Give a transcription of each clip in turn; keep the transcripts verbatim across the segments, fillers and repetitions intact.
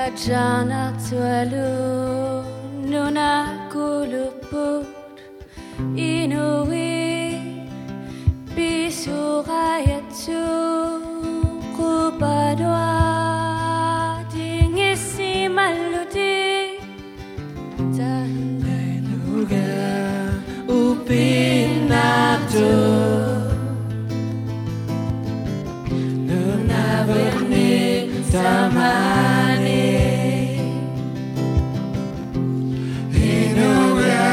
Kajana tualu nuna kuluput inui bisurayatsu kupadwa dingisi maludi Tahiluga upinatu nuna verni tamani inuga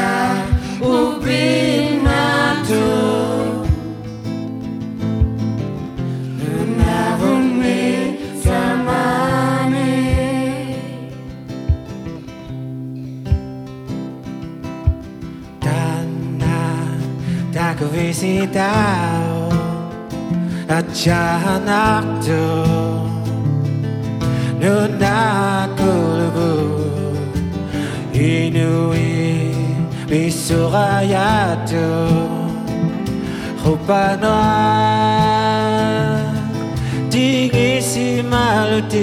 upinatu nuna verni tamani Tanna taku visitao Ajanakto Nuna kulubu Inui Bisurayato Hupanoa Tingisi maluti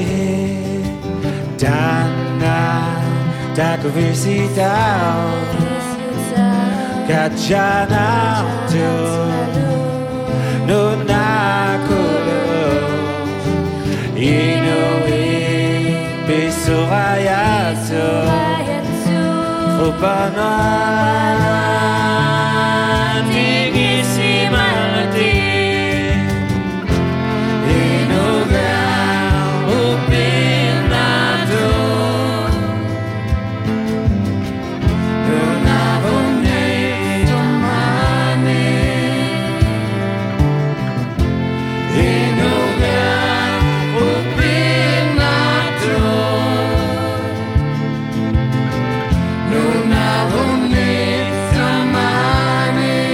Dana Taku visitao Kajanakto Nuna kulubu Inui Bisurayato Hupanoa Tingisi maluti Inuga upinatu Nuna vuni tamani Inuga upinatu Nuna vuni tamani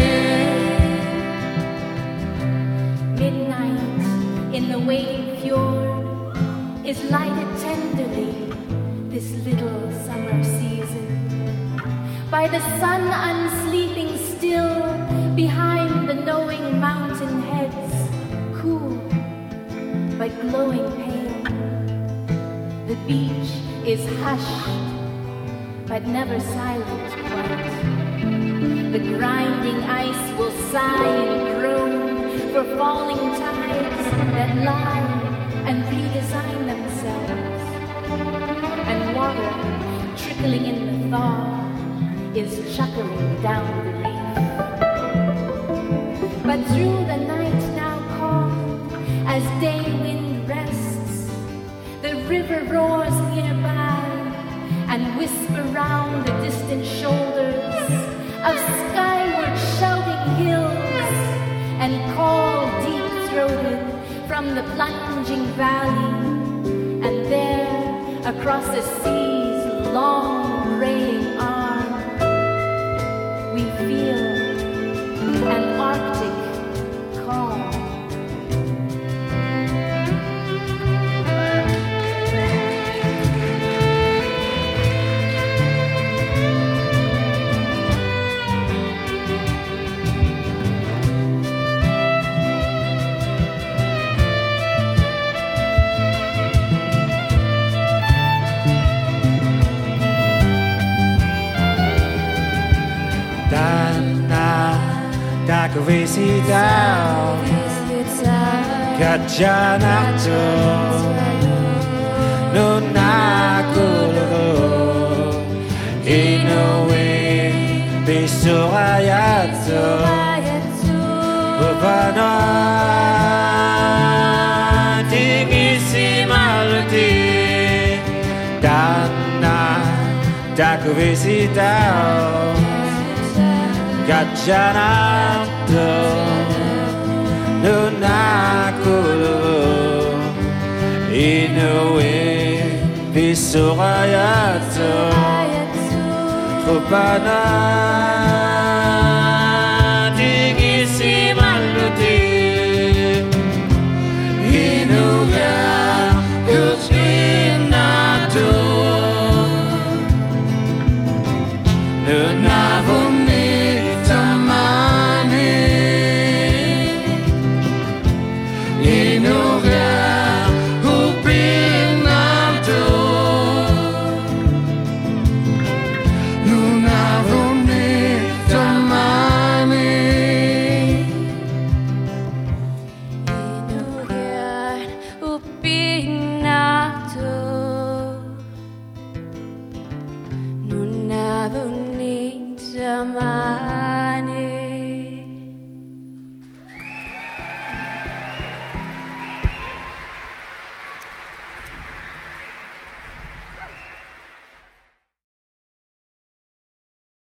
Midnight in the waiting fjord is lighted tenderly this little summer season by the sun unsleeping still behind the knowing mountain heads, cool but glowing pale. The beach is hushed but never silent quite. The grinding ice will sigh and groan for falling tides that lie and redesign themselves. And water trickling in the thaw is chuckling down the reef. But through the night now calm, as day wind rests, the river roars nearby and whisper round the distant shoulders of skyward shouting hills and call deep-throated from the plunging valley. And there, across the sea's long graying arm, we feel an Arctic calm. Taku visitao Kajanakto Nuna kulubu Inui Bisurayato Hupanoa Tingisi maluti Dana Taku visitao Kajanakto Nuna kulubu Inui Bisurayato Hupanoa